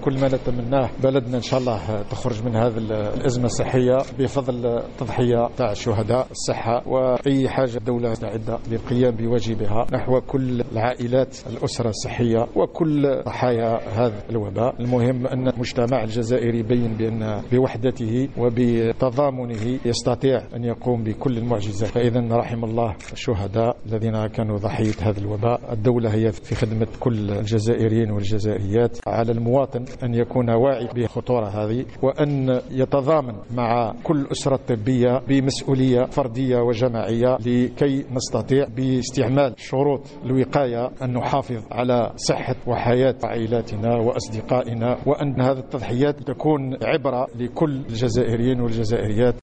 كل ما نتمناه بلدنا إن شاء الله تخرج من هذه الأزمة الصحية بفضل التضحية تاع الشهداء. الصحة وأي حاجة الدولة مستعدة للقيام بواجبها نحو كل العائلات الأسرة الصحية وكل ضحايا هذا الوباء. المهم أن المجتمع الجزائري يبين بأن بوحدته وبتضامنه يستطيع أن يقوم بكل المعجزات. فإذا رحم الله الشهداء الذين كانوا ضحية هذا الوباء. الدولة هي في خدمة كل الجزائريين والجزائريات. على المواطن أن يكون واعي بخطورة هذه وأن يتضامن مع كل أسرة طبية بمسؤولية فردية وجماعية لكي نستطيع باستعمال شروط الوقاية أن نحافظ على صحة وحياة عائلاتنا وأصدقائنا، وأن هذه التضحيات تكون عبرة لكل الجزائريين والجزائريات.